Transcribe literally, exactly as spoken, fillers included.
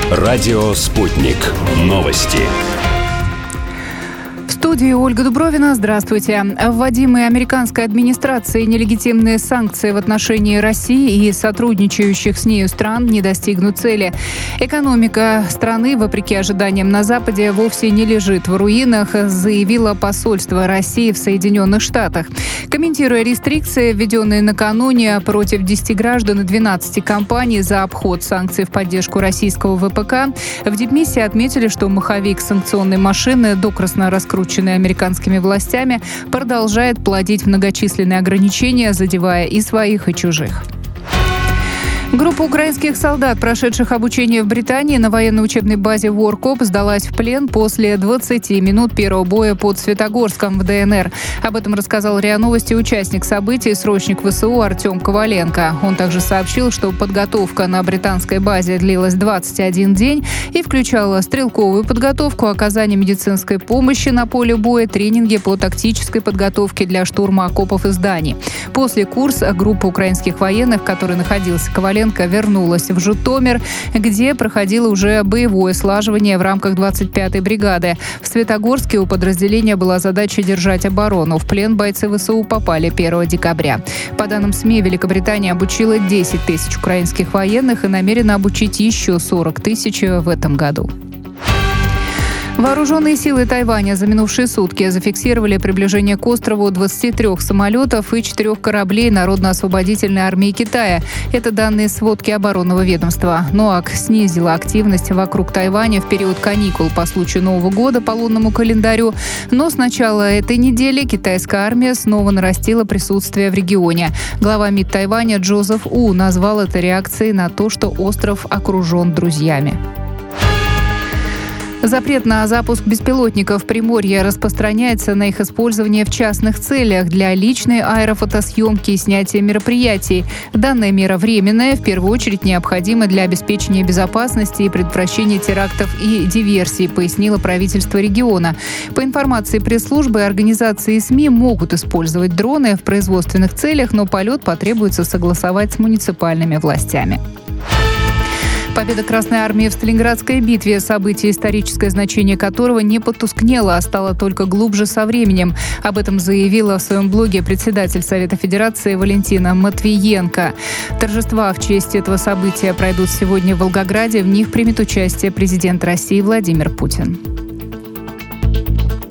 Радио «Спутник». Новости. В студии Ольга Дубровина. Здравствуйте. Вводимые американской администрацией нелегитимные санкции в отношении России и сотрудничающих с нею стран не достигнут цели. Экономика страны, вопреки ожиданиям на Западе, вовсе не лежит в руинах, заявило посольство России в Соединенных Штатах. Комментируя рестрикции, введенные накануне против десяти граждан и двенадцати компаний за обход санкций в поддержку российского ВПК, в дипмиссии отметили, что маховик санкционной машины, докрасно раскрученный американскими властями, продолжает плодить многочисленные ограничения, задевая и своих, и чужих. Группа украинских солдат, прошедших обучение в Британии на военно-учебной базе Воркоп, сдалась в плен после двадцати минут первого боя под Светогорском в ДНР. Об этом рассказал РИА Новости участник событий, срочник ВСУ Артем Коваленко. Он также сообщил, что подготовка на британской базе длилась двадцать один день и включала стрелковую подготовку, оказание медицинской помощи на поле боя, тренинги по тактической подготовке для штурма окопов и зданий. После курса группа украинских военных, в которой находился Коваленко, вернулась в Житомир, где проходило уже боевое слаживание в рамках двадцать пятой бригады. В Светогорске у подразделения была задача держать оборону. В плен бойцы ВСУ попали первого декабря. По данным СМИ, Великобритания обучила десять тысяч украинских военных и намерена обучить еще сорок тысяч в этом году. Вооруженные силы Тайваня за минувшие сутки зафиксировали приближение к острову двадцати трёх самолетов и четырёх кораблей Народно-освободительной армии Китая. Это данные сводки оборонного ведомства. НОАК снизила активность вокруг Тайваня в период каникул по случаю Нового года по лунному календарю. Но с начала этой недели китайская армия снова нарастила присутствие в регионе. Глава МИД Тайваня Джозеф У назвал это реакцией на то, что остров окружен друзьями. Запрет на запуск беспилотников в Приморье распространяется на их использование в частных целях для личной аэрофотосъемки и снятия мероприятий. Данная мера временная, в первую очередь необходима для обеспечения безопасности и предотвращения терактов и диверсий, пояснило правительство региона. По информации пресс-службы, организации и СМИ могут использовать дроны в производственных целях, но полет потребуется согласовать с муниципальными властями. Победа Красной Армии в Сталинградской битве, событие, историческое значение которого не потускнело, а стало только глубже со временем. Об этом заявила в своем блоге председатель Совета Федерации Валентина Матвиенко. Торжества в честь этого события пройдут сегодня в Волгограде. В них примет участие президент России Владимир Путин.